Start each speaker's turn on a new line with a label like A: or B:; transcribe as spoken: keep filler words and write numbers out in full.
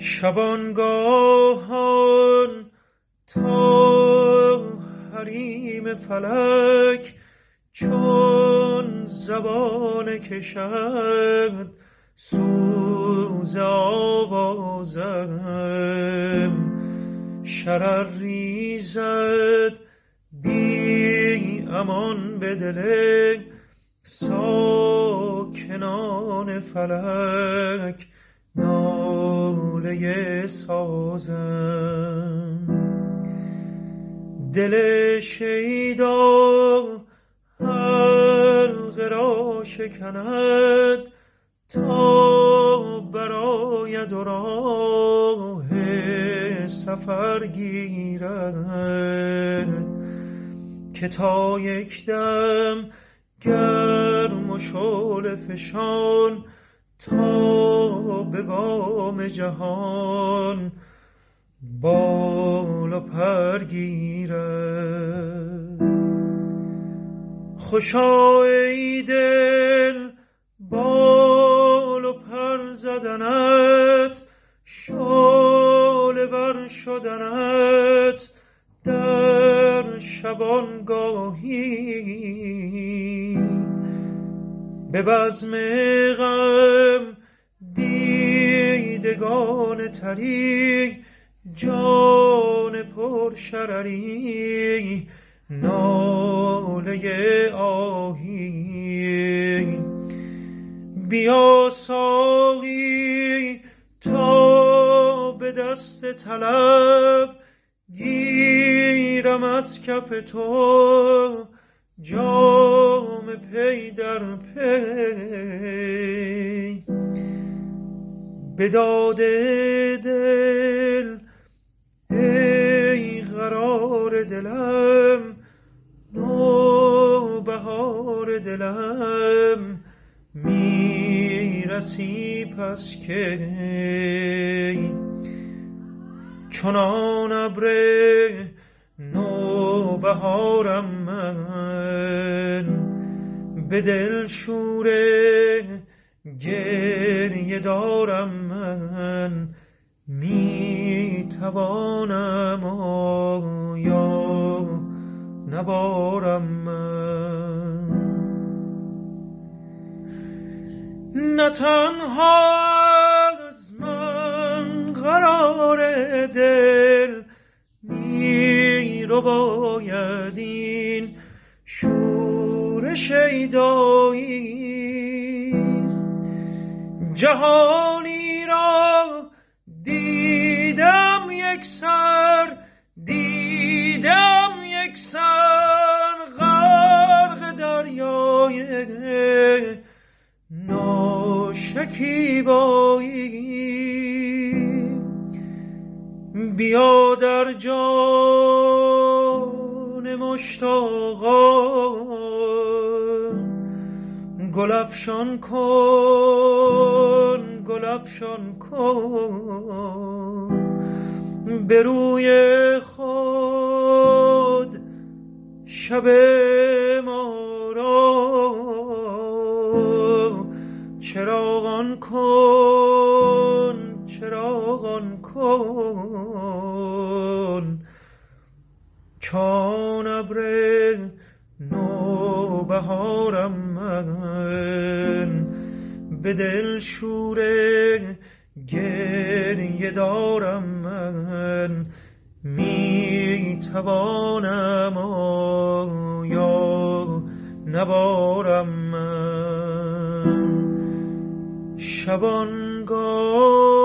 A: شبانگاهان تا حریم فلک چون زبان کشد سوز آوازم، شرر ریزد بی امان به دل ساکنان فلک ناله سازم. دل شیدا حلقه را شکند تا براید و راه سفر گیرد، که تا یک دم گرم و شعله فشان تا به بام جهان بال و پر گیرد. خوشا ای دل بال و پر زدنت، شعله ور شدنت در شبانگاهی، به بزم غم دیدگان تری جان پر شرری ناله آهی. بیا ساقی تا به دست طلب گیرم از کف تو جام پی در پی. به داد دل ای قرار دلم، نوبهار دلم میرسی پس کی. چنان ابر نوبهارم من، به دل شوره گریه دارم من، می توانم آیا نبارم من. نه تنها از من قرار دل می رو باید این شور شیدایی، جهانی را دیدم یک سر، دیدم یک سر غرق دریای ناشکیبایی. بیا در جان مشتاقان گل افشان کن، گل افشان کن به روی خود شب ما را. چراغان کن، چراغان کن چون ابر نوبهارم من، به دل شوره گریه دارم من، می توانم آیا نبارم من. شبانگاه